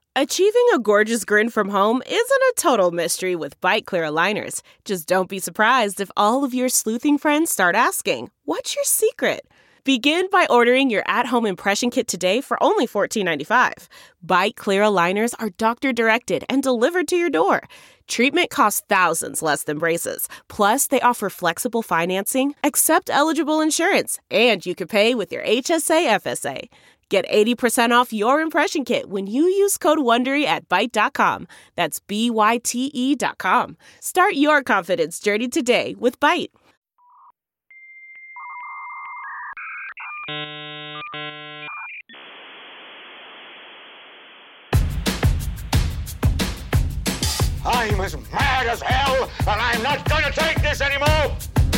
Achieving a gorgeous grin from home isn't a total mystery with Byte Clear aligners. Just don't be surprised if all of your sleuthing friends start asking, "What's your secret?" Begin by ordering your at-home impression kit today for only $14.95. Byte Clear aligners are doctor-directed and delivered to your door. Treatment costs thousands less than braces. Plus, they offer flexible financing, accept eligible insurance, and you can pay with your HSA FSA. Get 80% off your impression kit when you use code WONDERY at Byte.com. That's BYTE.com. Start your confidence journey today with Byte. I'm as mad as hell, and I'm not going to take this anymore!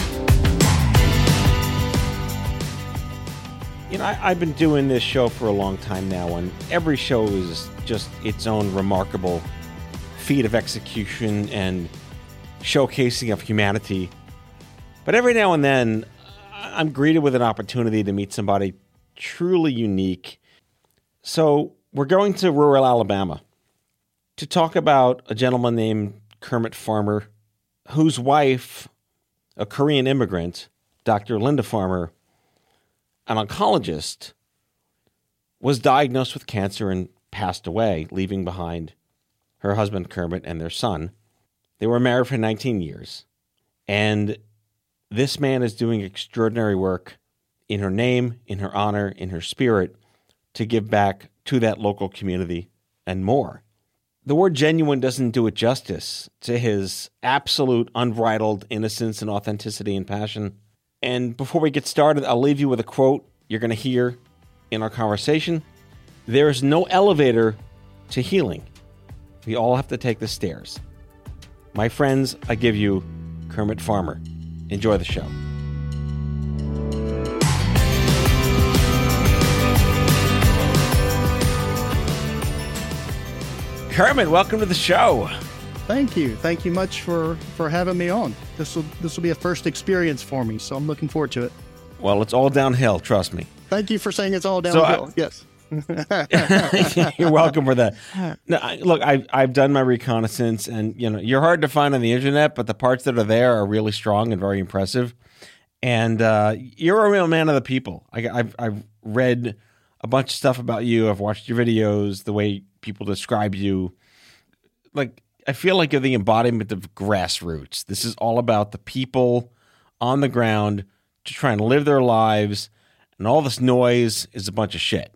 You know, I've been doing this show for a long time now, and every show is just its own remarkable feat of execution and showcasing of humanity. But every now and then, I'm greeted with an opportunity to meet somebody truly unique. So we're going to rural Alabama to talk about a gentleman named Kermit Farmer, whose wife, a Korean immigrant, Dr. Linda Farmer, an oncologist, was diagnosed with cancer and passed away, leaving behind her husband Kermit and their son. They were married for 19 years. And this man is doing extraordinary work in her name, in her honor, in her spirit, to give back to that local community and more. The word genuine doesn't do it justice to his absolute unbridled innocence and authenticity and passion. And before we get started, I'll leave you with a quote you're going to hear in our conversation. There is no elevator to healing. We all have to take the stairs. My friends, I give you Kermit Farmer. Enjoy the show. Kermit, welcome to the show. Thank you. Thank you much for having me on. This will be a first experience for me, so I'm looking forward to it. Well, it's all downhill, trust me. Thank you for saying it's all downhill. Yes. You're welcome for that. No, look, I've done my reconnaissance, and you're hard to find on the internet, but the parts that are there are really strong and very impressive. And you're a real man of the people. I've read a bunch of stuff about you. I've watched your videos, the way people describe you. Like, I feel like you're the embodiment of grassroots. This is all about the people on the ground just trying to live their lives, and all this noise is a bunch of shit.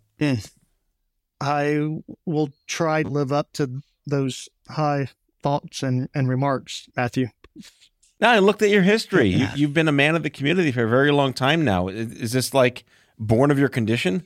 I will try to live up to those high thoughts and remarks, Matthew. Now, I looked at your history. You've been a man of the community for a very long time now. Is this like born of your condition?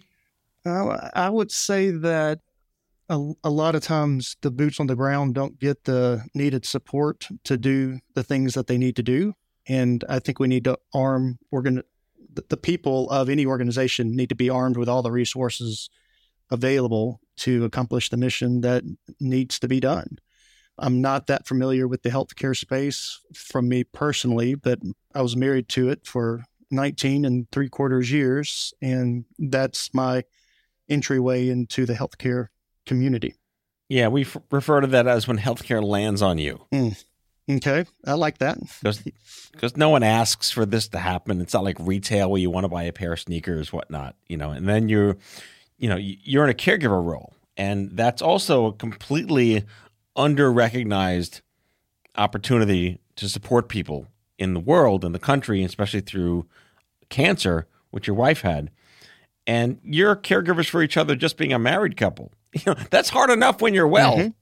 I would say that a lot of times the boots on the ground don't get the needed support to do the things that they need to do. And I think we need to arm the people of any organization need to be armed with all the resources available to accomplish the mission that needs to be done. I'm not that familiar with the healthcare space from me personally, but I was married to it for 19 3/4 years, and that's my entryway into the healthcare community. Yeah, we refer to that as when healthcare lands on you. Okay, I like that. Because no one asks for this to happen. It's not like retail where you want to buy a pair of sneakers, whatnot, and then you're in a caregiver role. And that's also a completely under-recognized opportunity to support people in the world, in the country, especially through cancer, which your wife had. And you're caregivers for each other just being a married couple. That's hard enough when you're well. Mm-hmm.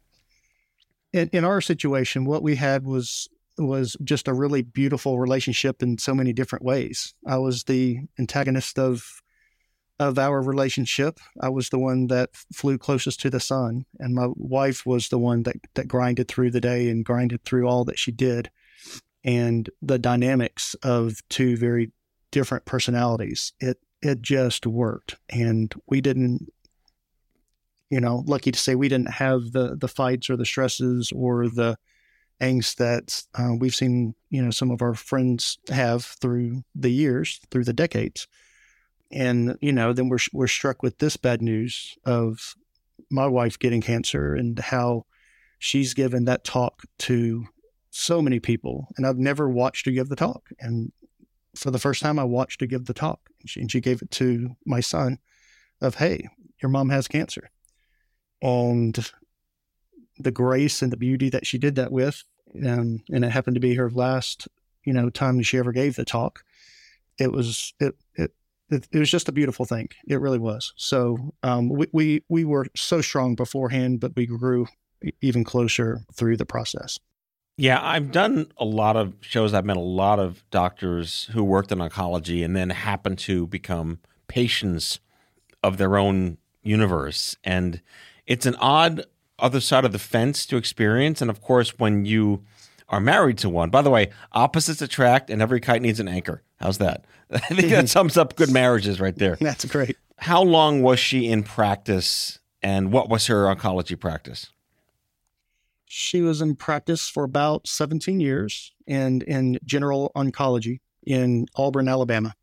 In our situation, what we had was just a really beautiful relationship in so many different ways. I was the antagonist of our relationship. I was the one that flew closest to the sun, and my wife was the one that grinded through the day and grinded through all that she did. And the dynamics of two very different personalities, it just worked. And we didn't, lucky to say we didn't have the fights or the stresses or the angst that we've seen, some of our friends have through the years, through the decades. And, then we're struck with this bad news of my wife getting cancer and how she's given that talk to so many people. And I've never watched her give the talk. And for the first time, I watched her give the talk. And she gave it to my son of, hey, your mom has cancer. And the grace and the beauty that she did that with, and it happened to be her last, time that she ever gave the talk. It was just a beautiful thing. It really was. So we were so strong beforehand, but we grew even closer through the process. Yeah, I've done a lot of shows. I've met a lot of doctors who worked in oncology and then happened to become patients of their own universe. And it's an odd other side of the fence to experience. And of course, when you are married to one, by the way, opposites attract and every kite needs an anchor. How's that? I think that sums up good marriages right there. That's great. How long was she in practice and what was her oncology practice? She was in practice for about 17 years and in general oncology in Auburn, Alabama.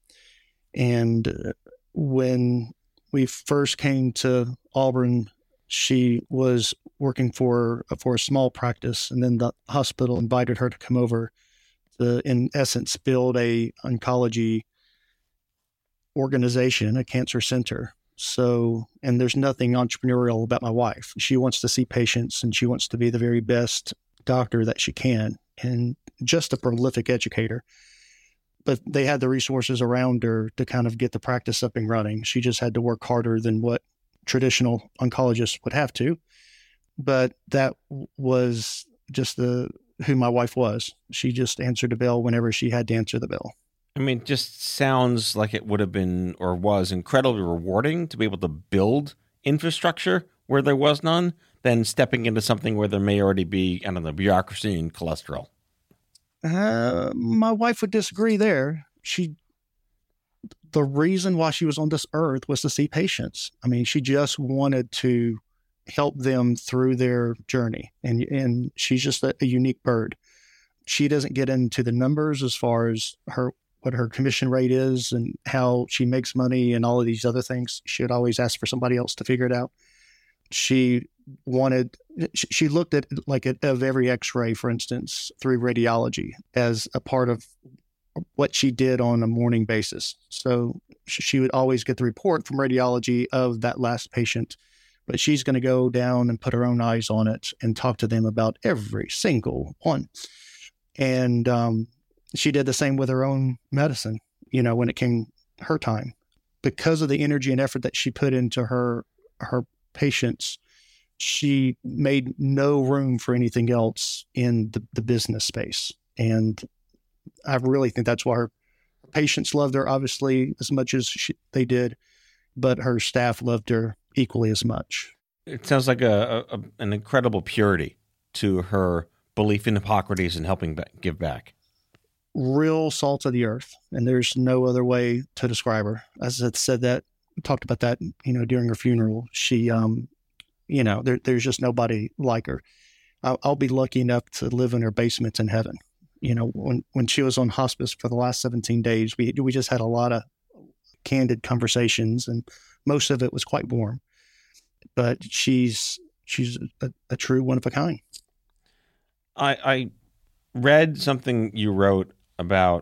And when we first came to Auburn, she was working for a small practice, and then the hospital invited her to come over to, in essence, build a oncology organization, a cancer center. So, and there's nothing entrepreneurial about my wife. She wants to see patients and she wants to be the very best doctor that she can, and just a prolific educator. But they had the resources around her to kind of get the practice up and running. She just had to work harder than what traditional oncologists would have to. But that was just who my wife was. She just answered the bell whenever she had to answer the bell. I mean, it just sounds like it would have been or was incredibly rewarding to be able to build infrastructure where there was none than stepping into something where there may already be, I don't know, bureaucracy and cholesterol. My wife would disagree there. The reason why she was on this earth was to see patients. I mean, she just wanted to help them through their journey. And she's just a unique bird. She doesn't get into the numbers as far as what her commission rate is and how she makes money and all of these other things. She would always ask for somebody else to figure it out. She looked at of every x-ray, for instance, through radiology as a part of what she did on a morning basis. So she would always get the report from radiology of that last patient, but she's going to go down and put her own eyes on it and talk to them about every single one. And she did the same with her own medicine, when it came her time. Because of the energy and effort that she put into her patients, she made no room for anything else in the business space. And I really think that's why her patients loved her, obviously, as much as they did, but her staff loved her equally as much. It sounds like an incredible purity to her belief in Hippocrates and helping give back. Real salt of the earth, and there's no other way to describe her. As I said that, we talked about that, during her funeral. She, there's just nobody like her. I'll be lucky enough to live in her basement in heaven. When she was on hospice for the last 17 days, we just had a lot of candid conversations, and most of it was quite warm. But she's a true one of a kind. I read something you wrote about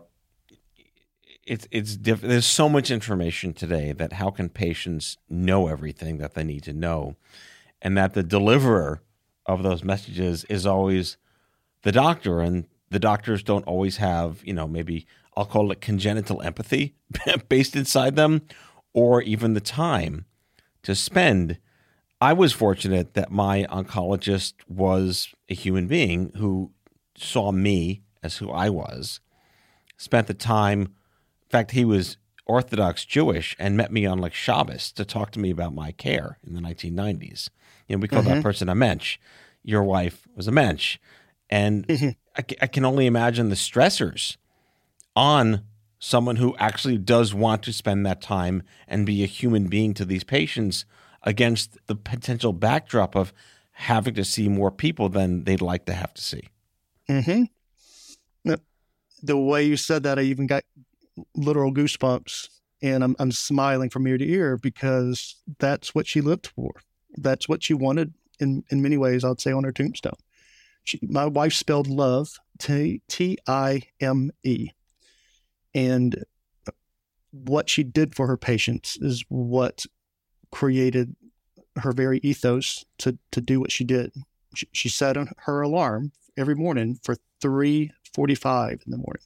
there's so much information today that how can patients know everything that they need to know, and that the deliverer of those messages is always the doctor, and the doctors don't always have, maybe I'll call it congenital empathy based inside them, or even the time to spend. I was fortunate that my oncologist was a human being who saw me as who I was, spent the time. In fact, he was Orthodox Jewish and met me on Shabbos to talk to me about my care in the 1990s. We call that person a mensch. Your wife was a mensch. And I can only imagine the stressors on someone who actually does want to spend that time and be a human being to these patients against the potential backdrop of having to see more people than they'd like to have to see. Mm-hmm. The way you said that, I even got literal goosebumps, and I'm smiling from ear to ear because that's what she lived for. that's what she wanted in many ways, I'd say, on her tombstone. My wife spelled love, Time. And what she did for her patients is what created her very ethos to do what she did. She set her alarm every morning for 3:45 in the morning.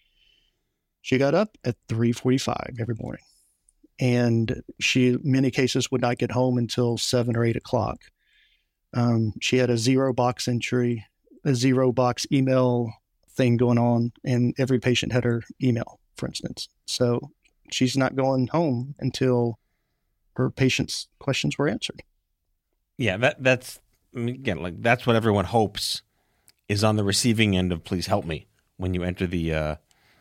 She got up at 3:45 every morning. And she, in many cases, would not get home until 7 or 8 o'clock. She had a zero box entry, a zero box email thing going on, and every patient had her email, for instance. So she's not going home until her patients' questions were answered. Yeah, that's I mean, again, like that's what everyone hopes is on the receiving end of "Please help me" when you enter the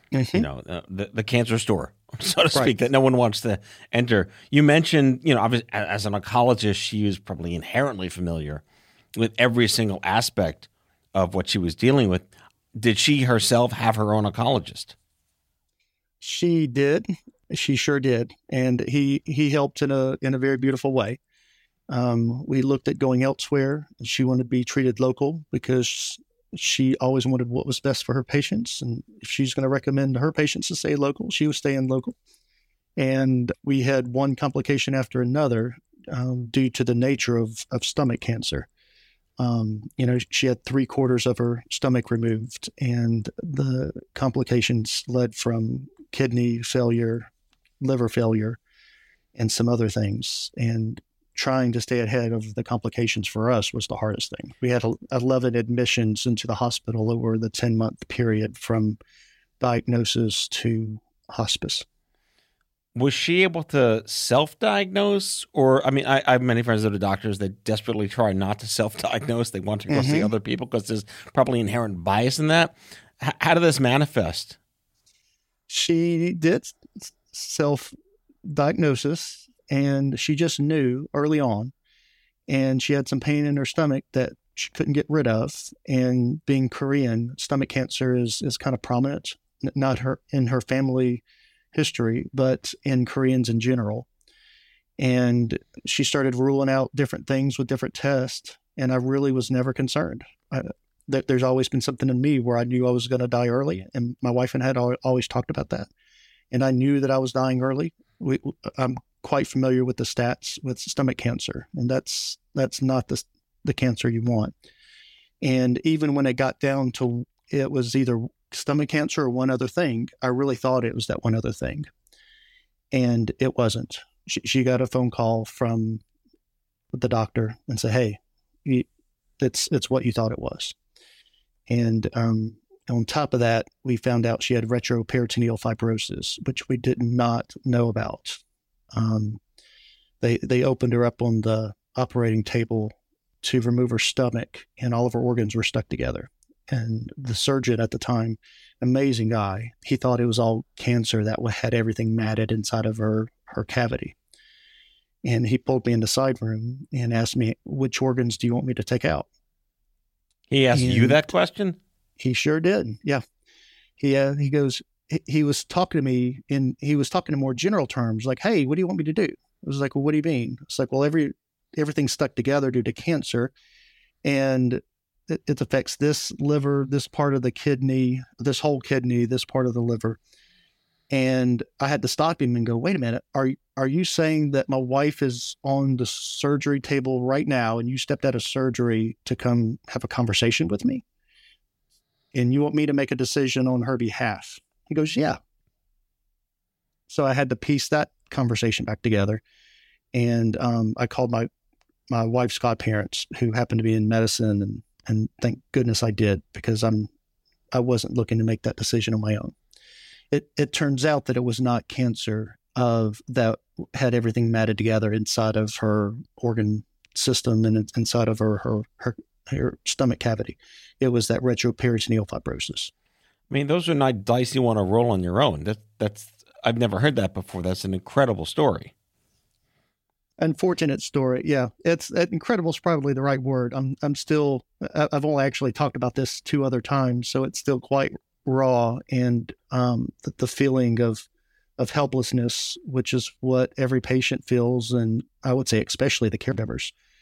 the cancer store, so to speak, Right. that no one wants to enter. You mentioned, obviously, as an oncologist, she was probably inherently familiar with every single aspect of what she was dealing with. Did she herself have her own oncologist? She did. She sure did. And he helped in a very beautiful way. We looked at going elsewhere. She wanted to be treated local because she always wanted what was best for her patients. And if she's going to recommend her patients to stay local, she was staying local. And we had one complication after another due to the nature of stomach cancer. She had 3/4 of her stomach removed, and the complications led from kidney failure, liver failure, and some other things. And trying to stay ahead of the complications for us was the hardest thing. We had 11 admissions into the hospital over the 10-month period from diagnosis to hospice. Was she able to self-diagnose? Or, I mean, I have many friends that are doctors that desperately try not to self-diagnose. They want to go see other people because there's probably inherent bias in that. How did this manifest? She did self-diagnosis, and she just knew early on, and she had some pain in her stomach that she couldn't get rid of. And being Korean, stomach cancer is kind of prominent, not in her family history, but in Koreans in general. And she started ruling out different things with different tests, and I really was never concerned. There's always been something in me where I knew I was going to die early, and my wife and I had always talked about that. And I knew that I was dying early. I'm quite familiar with the stats with stomach cancer, and that's not the cancer you want. And even when it got down to it was either stomach cancer or one other thing, I really thought it was that one other thing. And it wasn't. She got a phone call from the doctor and said, "Hey, it's what you thought it was." And on top of that, we found out she had retroperitoneal fibrosis, which we did not know about. They opened her up on the operating table to remove her stomach, and all of her organs were stuck together. And the surgeon at the time, amazing guy, he thought it was all cancer that had everything matted inside of her cavity. And he pulled me in the side room and asked me, "Which organs do you want me to take out?" He asked you that question? He sure did. Yeah. He goes, he was talking to me he was talking in more general terms, like, "Hey, what do you want me to do?" I was like, "Well, what do you mean?" It's like, "Well, everything's stuck together due to cancer, and it affects this liver, this part of the kidney, this whole kidney, this part of the liver." And I had to stop him and go, "Wait a minute. Are you saying that my wife is on the surgery table right now and you stepped out of surgery to come have a conversation with me? And you want me to make a decision on her behalf?" He goes, "Yeah." So I had to piece that conversation back together. And I called my wife's godparents, who happened to be in medicine, and thank goodness I did, because I wasn't looking to make that decision on my own. It turns out that it was not cancer that had everything matted together inside of her organ system and inside of her stomach cavity. It was that retroperitoneal fibrosis. I mean, those are not dice you want to roll on your own. That's I've never heard that before. That's an incredible story. Unfortunate story. Yeah, incredible is probably the right word. I've only actually talked about this 2 other times, so it's still quite raw. And the feeling of helplessness, which is what every patient feels, and I would say especially the caregivers,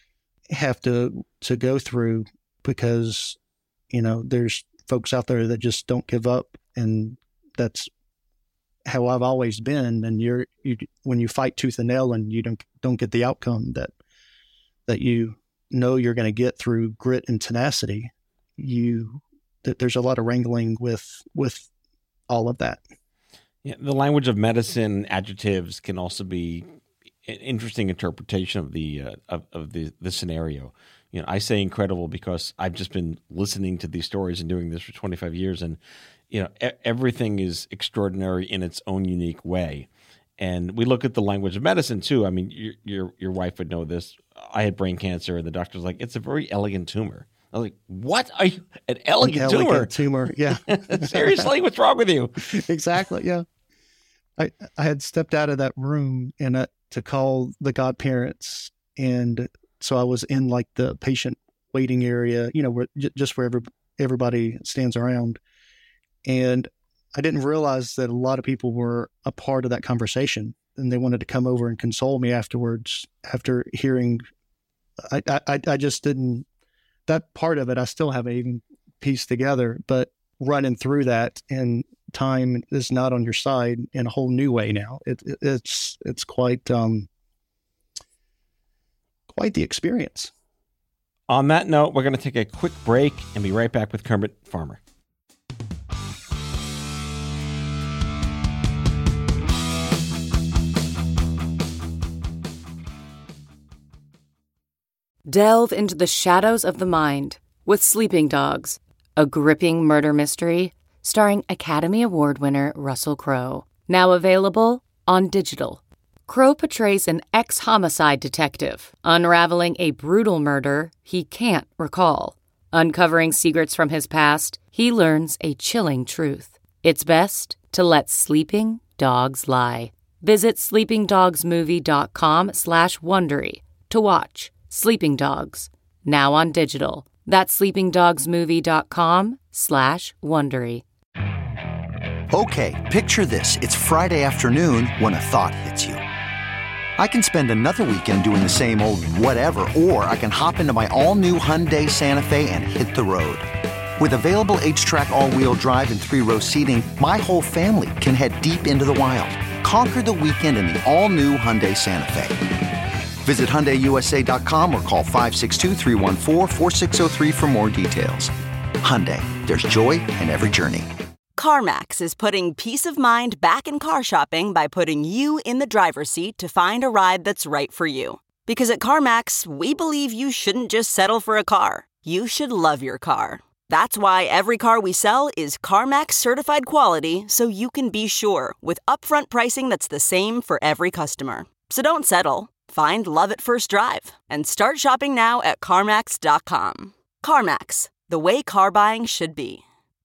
have to go through, because, there's folks out there that just don't give up, and that's how I've always been. And when you fight tooth and nail and you don't get the outcome that you're going to get through grit and tenacity, there's a lot of wrangling with all of that. Yeah, the language of medicine adjectives can also be an interesting interpretation of the scenario. I say incredible because I've just been listening to these stories and doing this for 25 years, and everything is extraordinary in its own unique way. And we look at the language of medicine too. I mean, your wife would know this. I had brain cancer, and the doctor was like, "It's a very elegant tumor." I was like, "What? Are you an elegant tumor? Yeah. Seriously, what's wrong with you?" Exactly. Yeah. I had stepped out of that room to call the godparents, and so I was in like the patient waiting area, where everybody stands around, and I didn't realize that a lot of people were a part of that conversation, and they wanted to come over and console me afterwards. After hearing, I just didn't. That part of it, I still haven't even pieced together, but running through that, and time is not on your side in a whole new way now. It's quite the experience. On that note, we're going to take a quick break and be right back with Kermit Farmer. Delve into the shadows of the mind with Sleeping Dogs, a gripping murder mystery starring Academy Award winner Russell Crowe. Now available on digital. Crowe portrays an ex-homicide detective unraveling a brutal murder he can't recall. Uncovering secrets from his past, he learns a chilling truth. It's best to let sleeping dogs lie. Visit sleepingdogsmovie.com/Wondery to watch Sleeping Dogs, now on digital. That's sleepingdogsmovie.com/Wondery. Okay, picture this. It's Friday afternoon when a thought hits you. I can spend another weekend doing the same old whatever, or I can hop into my all-new Hyundai Santa Fe and hit the road. With available H-Track all-wheel drive and 3-row seating, my whole family can head deep into the wild. Conquer the weekend in the all-new Hyundai Santa Fe. Visit HyundaiUSA.com or call 562-314-4603 for more details. Hyundai, there's joy in every journey. CarMax is putting peace of mind back in car shopping by putting you in the driver's seat to find a ride that's right for you. Because at CarMax, we believe you shouldn't just settle for a car. You should love your car. That's why every car we sell is CarMax certified quality, so you can be sure with upfront pricing that's the same for every customer. So don't settle. Find love at first drive and start shopping now at CarMax.com. CarMax, the way car buying should be.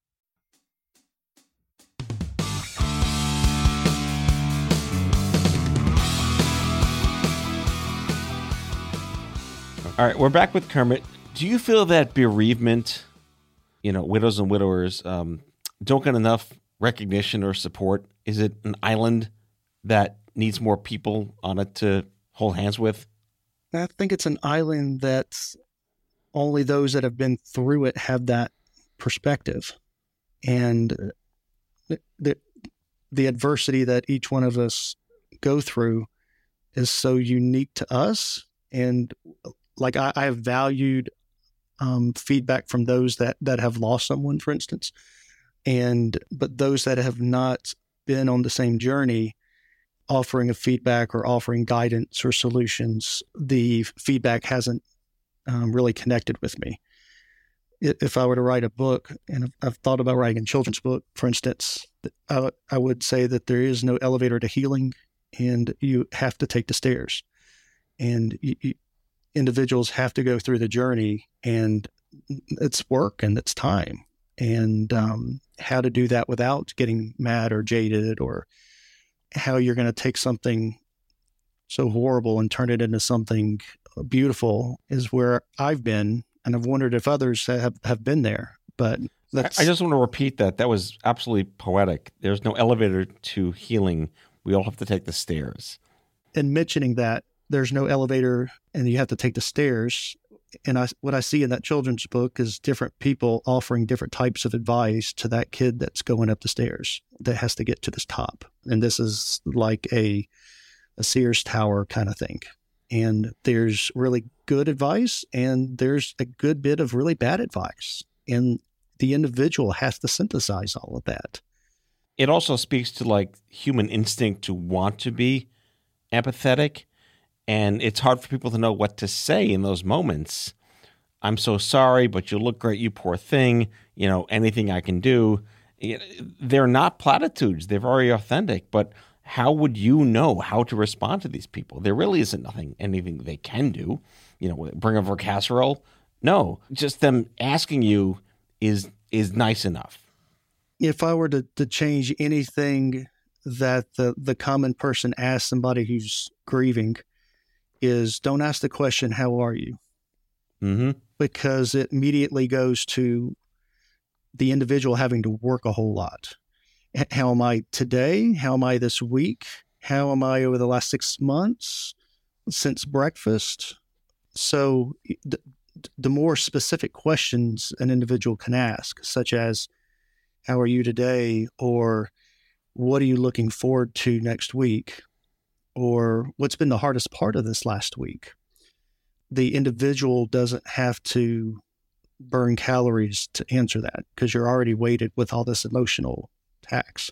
All right, we're back with Kermit. Do you feel that bereavement, widows and widowers, don't get enough recognition or support? Is it an island that needs more people on it to hold hands with? I think it's an island that only those that have been through it have that perspective. And the adversity that each one of us go through is so unique to us. And like I have valued feedback from those that have lost someone, for instance. But those that have not been on the same journey, offering a feedback or offering guidance or solutions, the feedback hasn't really connected with me. If I were to write a book, and I've thought about writing a children's book, for instance, I would say that there is no elevator to healing, and you have to take the stairs. And individuals have to go through the journey, and it's work and it's time. And how to do that without getting mad or jaded, or how you're going to take something so horrible and turn it into something beautiful, is where I've been. And I've wondered if others have been there. But I just want to repeat that. That was absolutely poetic. There's no elevator to healing. We all have to take the stairs. And mentioning that there's no elevator and you have to take the stairs, what I see in that children's book is different people offering different types of advice to that kid that's going up the stairs that has to get to this top. And this is like a Sears Tower kind of thing. And there's really good advice and there's a good bit of really bad advice. And the individual has to synthesize all of that. It also speaks to like human instinct to want to be empathetic. And it's hard for people to know what to say in those moments. I'm so sorry, but you look great, you poor thing. You know, anything I can do. They're not platitudes. They're very authentic. But how would you know how to respond to these people? There really isn't anything they can do. You know, bring over a casserole? No, just them asking you is nice enough. If I were to change anything that the common person asks somebody who's grieving, is don't ask the question, how are you? Mm-hmm. Because it immediately goes to the individual having to work a whole lot. How am I today? How am I this week? How am I over the last 6 months since breakfast? So the more specific questions an individual can ask, such as, how are you today? Or what are you looking forward to next week? Or what's been the hardest part of this last week? The individual doesn't have to burn calories to answer that because you're already weighted with all this emotional tax.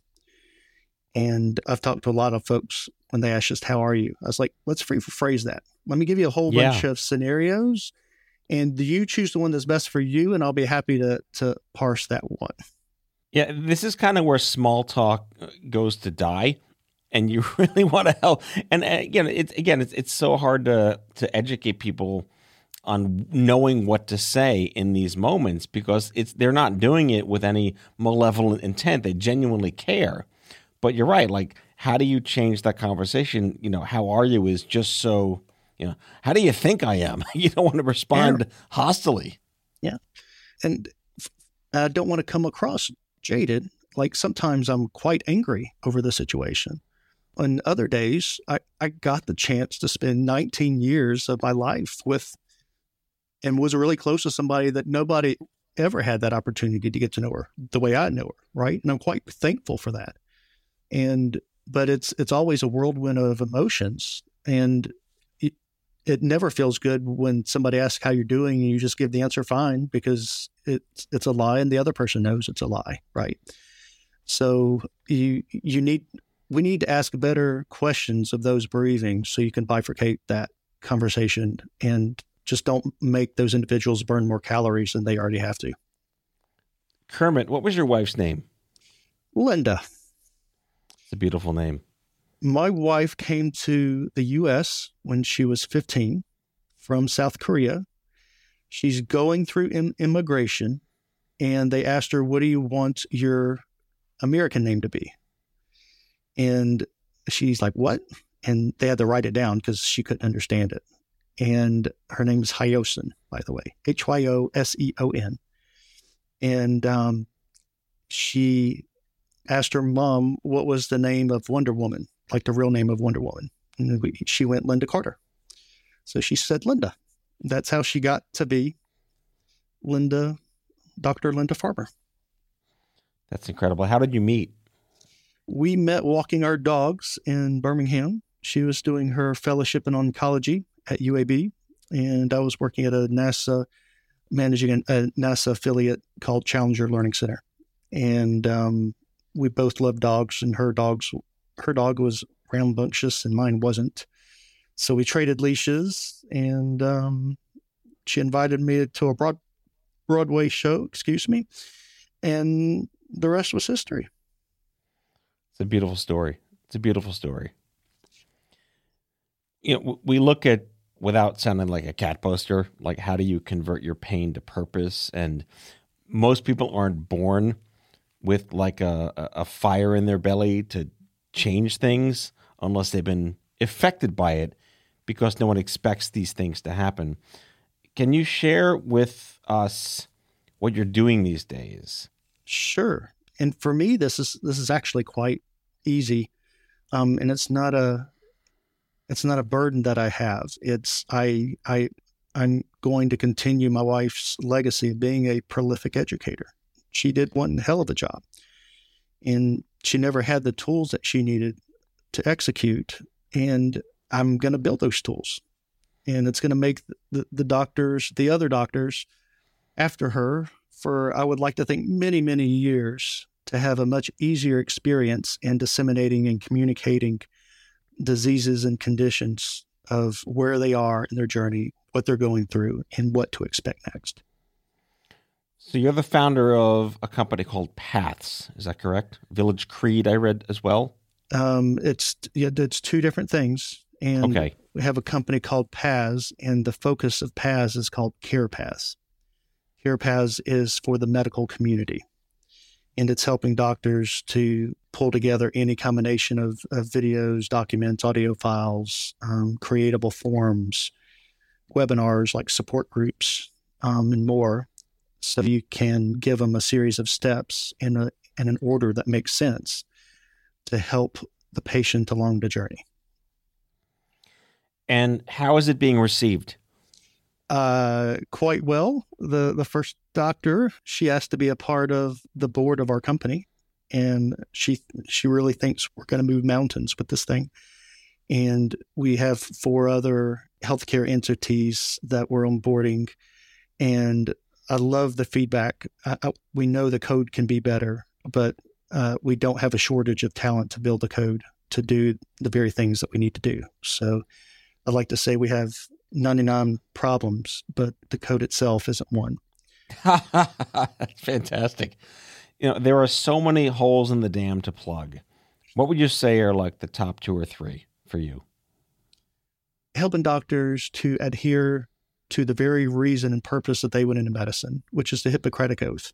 And I've talked to a lot of folks when they ask just, how are you? I was like, let's rephrase that. Let me give you a whole bunch of scenarios and you choose the one that's best for you. And I'll be happy to parse that one. Yeah. This is kind of where small talk goes to die. And you really want to help. And it's so hard to educate people on knowing what to say in these moments because they're not doing it with any malevolent intent. They genuinely care. But you're right. Like, how do you change that conversation? You know, how are you is just so, you know, how do you think I am? You don't want to respond hostilely. Yeah. And I don't want to come across jaded. Like sometimes I'm quite angry over the situation. On other days, I got the chance to spend 19 years of my life with and was really close to somebody that nobody ever had that opportunity to get to know her the way I know her, right? And I'm quite thankful for that. But it's always a whirlwind of emotions. And it never feels good when somebody asks how you're doing and you just give the answer fine because it's a lie and the other person knows it's a lie, right? So we need to ask better questions of those bereaving so you can bifurcate that conversation and just don't make those individuals burn more calories than they already have to. Kermit, what was your wife's name? Linda. It's a beautiful name. My wife came to the U.S. when she was 15 from South Korea. She's going through immigration, and they asked her, what do you want your American name to be? And she's like, what? And they had to write it down because she couldn't understand it. And her name is Hyoseon, by the way, Hyoseon. And she asked her mom what was the name of Wonder Woman, like the real name of Wonder Woman. And she went Linda Carter. So she said Linda. That's how she got to be Linda, Dr. Linda Farmer. That's incredible. How did you meet? We met walking our dogs in Birmingham. She was doing her fellowship in oncology at UAB, and I was working at managing a NASA affiliate called Challenger Learning Center. And we both loved dogs, and her dog was rambunctious and mine wasn't. So we traded leashes, and she invited me to a Broadway show, and the rest was history. It's a beautiful story. It's a beautiful story. You know, we look at, without sounding like a cat poster, like how do you convert your pain to purpose? And most people aren't born with like a fire in their belly to change things unless they've been affected by it, because no one expects these things to happen. Can you share with us what you're doing these days? Sure. And for me, this is actually quite easy. And it's not a burden that I have. I I'm going to continue my wife's legacy of being a prolific educator. She did one hell of a job, and she never had the tools that she needed to execute. And I'm going to build those tools, and it's going to make the other doctors after her, for I would like to think many, many years, to have a much easier experience in disseminating and communicating diseases and conditions of where they are in their journey, what they're going through, and what to expect next. So you're the founder of a company called Paths, is that correct? Village Creed, I read as well. It's two different things, and okay. We have a company called Paths, and the focus of Paths is called Care Paths. Care Paths is for the medical community, and it's helping doctors to pull together any combination of videos, documents, audio files, creatable forms, webinars like support groups, and more, so you can give them a series of steps in an order that makes sense to help the patient along the journey. And how is it being received? Quite well. The first doctor, she asked to be a part of the board of our company, and she really thinks we're going to move mountains with this thing. And we have 4 other healthcare entities that we're onboarding, and I love the feedback. We know the code can be better, but we don't have a shortage of talent to build the code to do the very things that we need to do. So I'd like to say we have 99 problems, but the code itself isn't one. That's fantastic. There are so many holes in the dam to plug. What would you say are like the top 2 or 3 for you? Helping doctors to adhere to the very reason and purpose that they went into medicine, which is the Hippocratic Oath.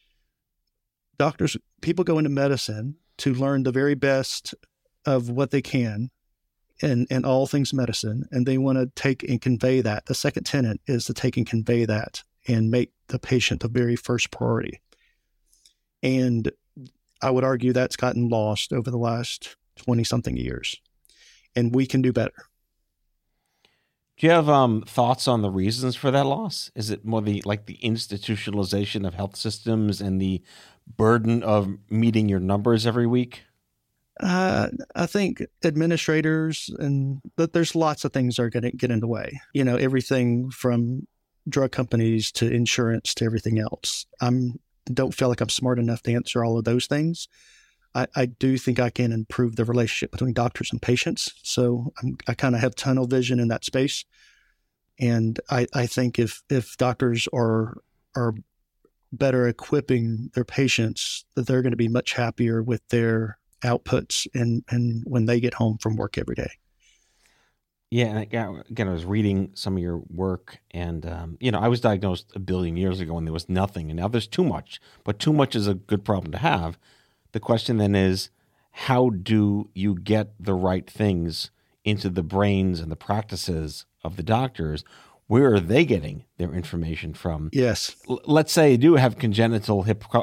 People go into medicine to learn the very best of what they can in all things medicine, and they want to take and convey that. The second tenet is to take and convey that and make the patient the very first priority. And I would argue that's gotten lost over the last 20-something years, and we can do better. Do you have thoughts on the reasons for that loss? Is it more the institutionalization of health systems and the burden of meeting your numbers every week? I think administrators, and there's lots of things that are going to get in the way. Everything from drug companies to insurance to everything else. Don't feel like I'm smart enough to answer all of those things. I do think I can improve the relationship between doctors and patients. So I kind of have tunnel vision in that space. And I think if doctors are better equipping their patients, that they're going to be much happier with their outputs and when they get home from work every day. Yeah. And again, I was reading some of your work, and, I was diagnosed 1 billion years ago when there was nothing, and now there's too much, but too much is a good problem to have. The question then is, how do you get the right things into the brains and the practices of the doctors? Where are they getting their information from? Yes. Let's say they do have congenital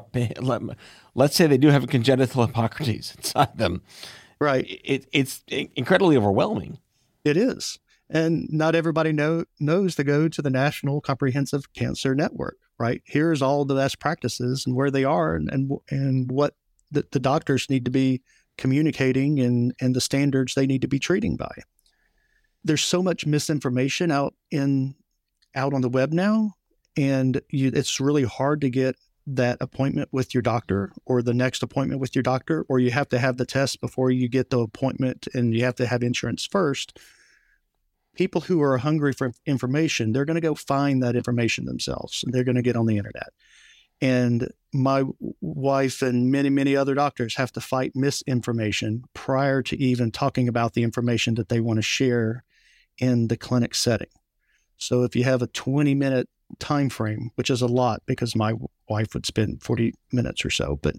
Hippocrates inside them. Right. It's incredibly overwhelming. It is. And not everybody knows to go to the National Comprehensive Cancer Network, right? Here's all the best practices and where they are and what the doctors need to be communicating and the standards they need to be treating by. There's so much misinformation out on the web now, and it's really hard to get that appointment with your doctor or the next appointment with your doctor, or you have to have the test before you get the appointment, and you have to have insurance first. People who are hungry for information, they're going to go find that information themselves, and they're going to get on the internet. And my wife and many, many other doctors have to fight misinformation prior to even talking about the information that they want to share in the clinic setting. So if you have a 20-minute time frame, which is a lot because my wife would spend 40 minutes or so, but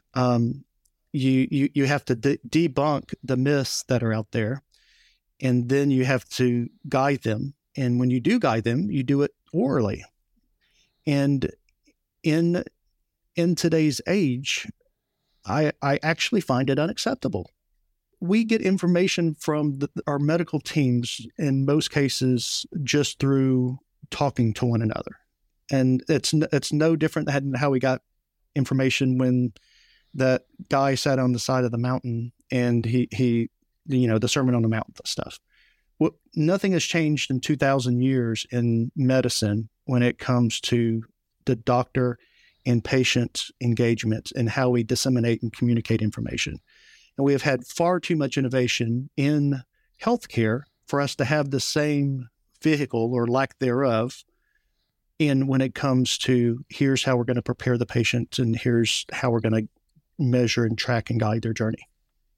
you have to debunk the myths that are out there, and then you have to guide them. And when you do guide them, you do it orally. And in today's age, I actually find it unacceptable. We get information from our medical teams in most cases just through talking to one another. And it's no different than how we got information when that guy sat on the side of the mountain and he the Sermon on the Mount stuff. Nothing has changed in 2,000 years in medicine when it comes to the doctor and patient engagement and how we disseminate and communicate information. And we have had far too much innovation in healthcare for us to have the same vehicle or lack thereof when it comes to here's how we're going to prepare the patient and here's how we're going to measure and track and guide their journey.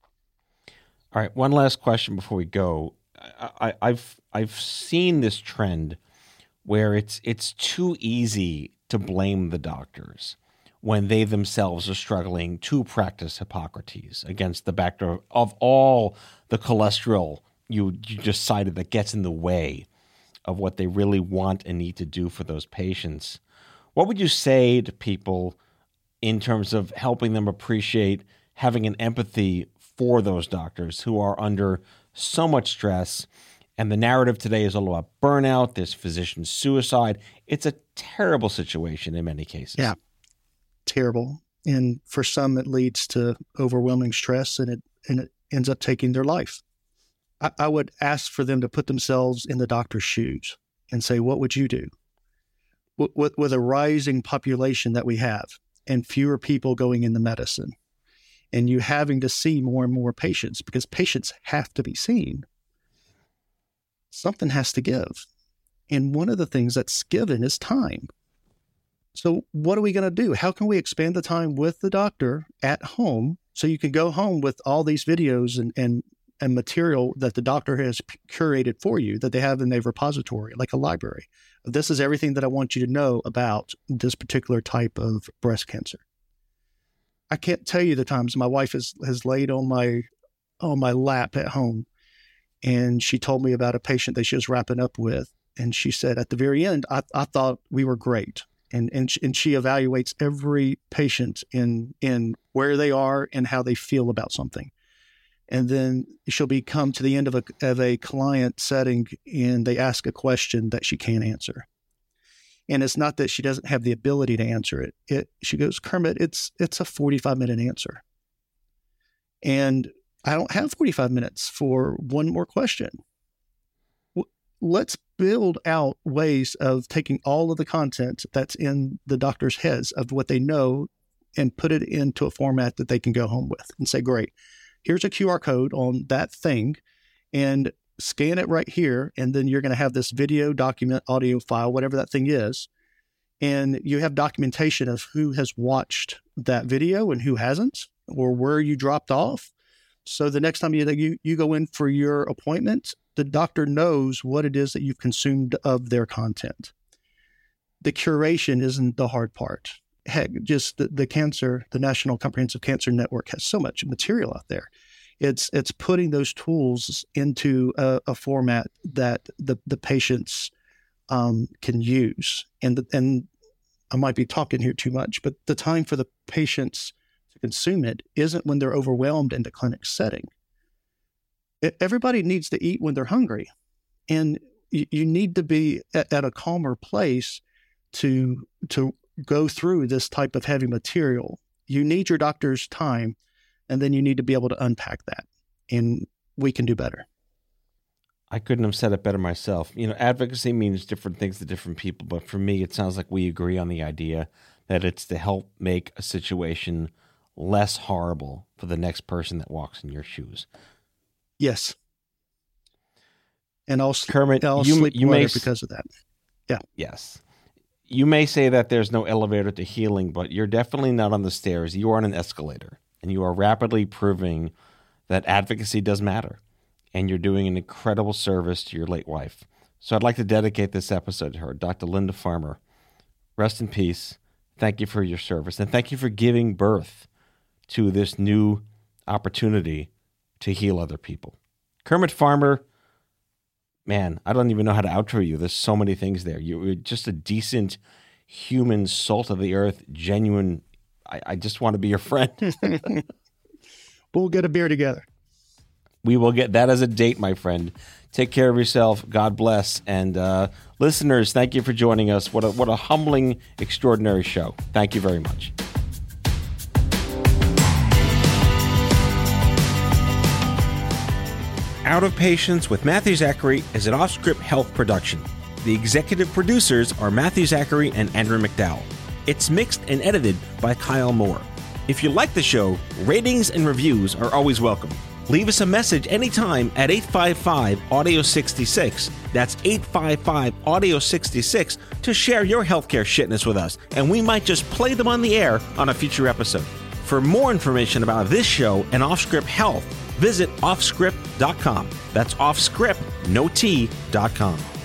All right, one last question before we go. I've seen this trend where it's too easy to blame the doctors when they themselves are struggling to practice Hippocrates against the backdrop of all the cholesterol you just cited that gets in the way of what they really want and need to do for those patients. What would you say to people in terms of helping them appreciate having an empathy for those doctors who are under so much stress? And the narrative today is all about burnout. There's physician suicide. It's a terrible situation in many cases. Yeah, terrible. And for some, it leads to overwhelming stress and it ends up taking their life. I would ask for them to put themselves in the doctor's shoes and say, what would you do? With a rising population that we have and fewer people going into medicine and you having to see more and more patients because patients have to be seen, something has to give. And one of the things that's given is time. So what are we going to do? How can we expand the time with the doctor at home so you can go home with all these videos and material that the doctor has curated for you that they have in their repository, like a library. This is everything that I want you to know about this particular type of breast cancer. I can't tell you the times my wife has laid on my lap at home and she told me about a patient that she was wrapping up with. And she said at the very end, I thought we were great. And she evaluates every patient in where they are and how they feel about something. And then she'll come to the end of a client setting and they ask a question that she can't answer. And it's not that she doesn't have the ability to answer it. She goes, Kermit, it's a 45-minute answer. And I don't have 45 minutes for one more question. Let's build out ways of taking all of the content that's in the doctor's heads of what they know and put it into a format that they can go home with and say, great, here's a QR code on that thing and scan it right here. And then you're going to have this video, document, audio file, whatever that thing is. And you have documentation of who has watched that video and who hasn't, or where you dropped off. So the next time you go in for your appointment, the doctor knows what it is that you've consumed of their content. The curation isn't the hard part. Heck, just the National Comprehensive Cancer Network has so much material out there. It's putting those tools into a format that the patients can use. And I might be talking here too much, but the time for the patients to consume it isn't when they're overwhelmed in the clinic setting. Everybody needs to eat when they're hungry. And you need to be at a calmer place to go through this type of heavy material. You need your doctor's time, and then you need to be able to unpack that. And we can do better. I couldn't have said it better myself. Advocacy means different things to different people, but for me, it sounds like we agree on the idea that it's to help make a situation less horrible for the next person that walks in your shoes. Yes. And Kermit, sleep better because of that. Yeah. Yes. You may say that there's no elevator to healing, but you're definitely not on the stairs. You are on an escalator, and you are rapidly proving that advocacy does matter, and you're doing an incredible service to your late wife. So I'd like to dedicate this episode to her, Dr. Linda Farmer. Rest in peace. Thank you for your service, and thank you for giving birth to this new opportunity to heal other people. Kermit Farmer, man, I don't even know how to outro you. There's so many things there. You're just a decent human, salt of the earth, genuine. I just want to be your friend. We'll get a beer together. We will get that as a date, my friend. Take care of yourself. God bless. And listeners, thank you for joining us. What a humbling, extraordinary show. Thank you very much. Out of Patience with Matthew Zachary is an Off-Script Health production. The executive producers are Matthew Zachary and Andrew McDowell. It's mixed and edited by Kyle Moore. If you like the show, ratings and reviews are always welcome. Leave us a message anytime at 855-AUDIO-66. That's 855-AUDIO-66 to share your healthcare shitness with us, and we might just play them on the air on a future episode. For more information about this show and Off-Script Health, visit offscript.com. That's offscript, no T.com.